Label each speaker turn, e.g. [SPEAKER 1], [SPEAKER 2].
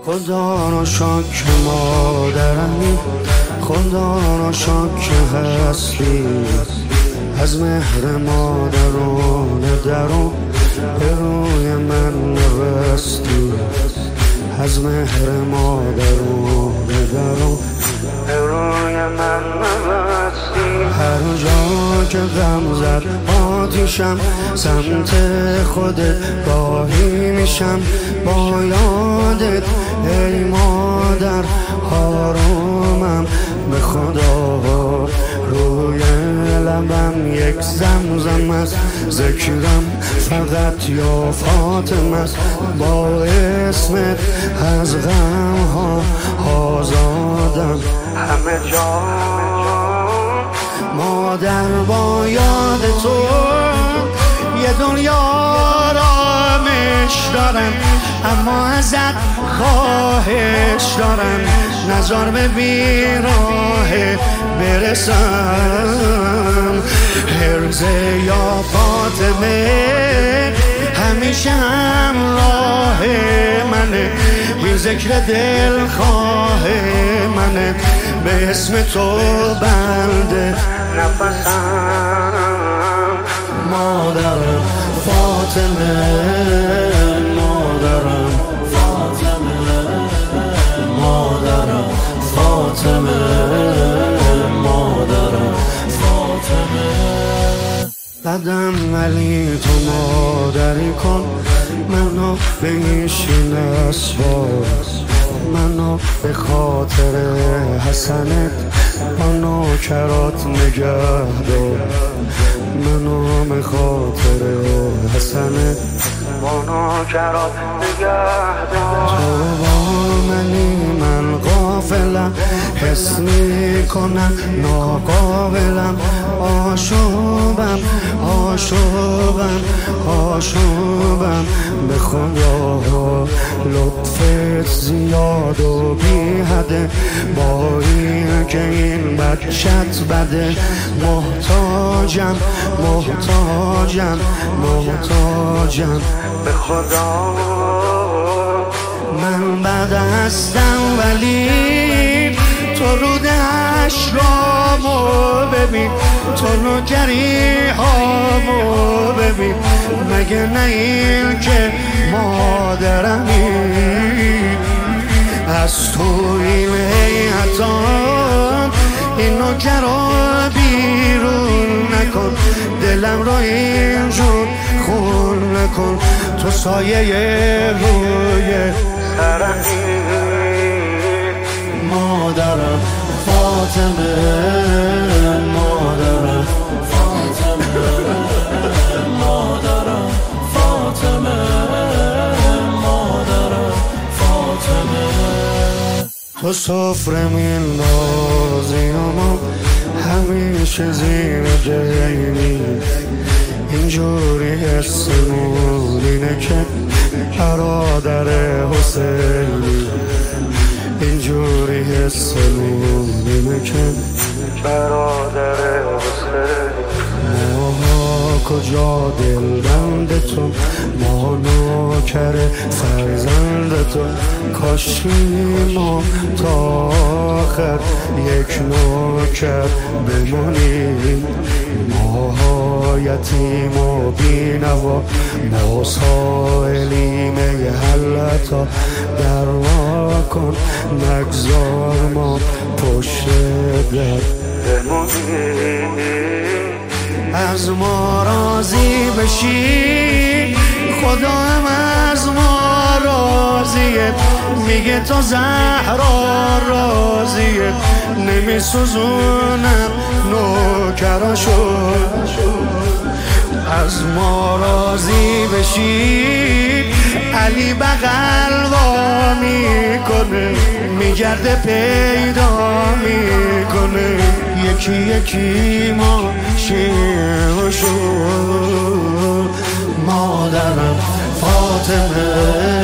[SPEAKER 1] خدا را شکر مادرمی، خدا را شکر هستی، از مهر مادران درو به روی من نوستی، از مهر مادران درو به روی من نوستی. هر جا که غم زد آتیشم، سمت خودت گاهی میشم با یادت ای مادر آرومم. به خدا روی لبم یک زمزم است، ذکرم فقط یا فاطمه است، با اسمت از غم ها آزادم همه جا. مادر با یاد تو یه دنیا آرامش دارم، اما ازت خواهش دارم نزار به بیراه برسم. حرزه یا فاطمه همیشه همراه منه، این ذکر دلخواه منه، به اسم تو بنده نفسم. مادرم فاطمه، مادرم فاطمه، مادرم فاطمه، مادرم فاطمه. بدم ولی تو مادری کن، منو به این اسواس، منو به خاطر حسنت با نوکرات نگه دار، منو به خاطر حسنت با نوکرات نگه دار. تو با منی من غافلم، حس میکنم ناقابلم، آشوبم آشوبم آشوبم. به خدا لطفت زیاد و بی حده، با این که این بچت بده، محتاجم محتاجم محتاجم. به خدا من بد هستم ولی تو رودش رامو ببین، تو نوکری هامو ببین، مگه نه این که مادرمی. از تو این هیئتان این نوکر رو بیرون نکن، دلم رو اینجور خون نکن، تو سایه روی سرمی. مادرم فاطمه، مادرم فاطمه، مادرم فاطمه، مادرم فاطمه. تو سفره میندازی اما همیشه زیر جیبی، اینجوری حسمون اینه که برادر حسینی، اینجوری حسمون اینه که برادر حسینی. ماها کجا دلبند تو، ما نوکر فرزند تو، کاشی ما تا آخر یک نوکر بمونیم. ماها یتیم و بینوا، ما سائلیم ای حلتا، دروا کن نگذار ما پشت در بمونیم. از ما راضی بشی خدا هم از ما راضیه، میگه تو زهرا راضیه، نمیسوزونم نوکراشو. از ما راضی بشی علی بغل وا میکنه، میگرده پیدا میکنه، یکی یکی ما شیرشو. مادرم فاطمه،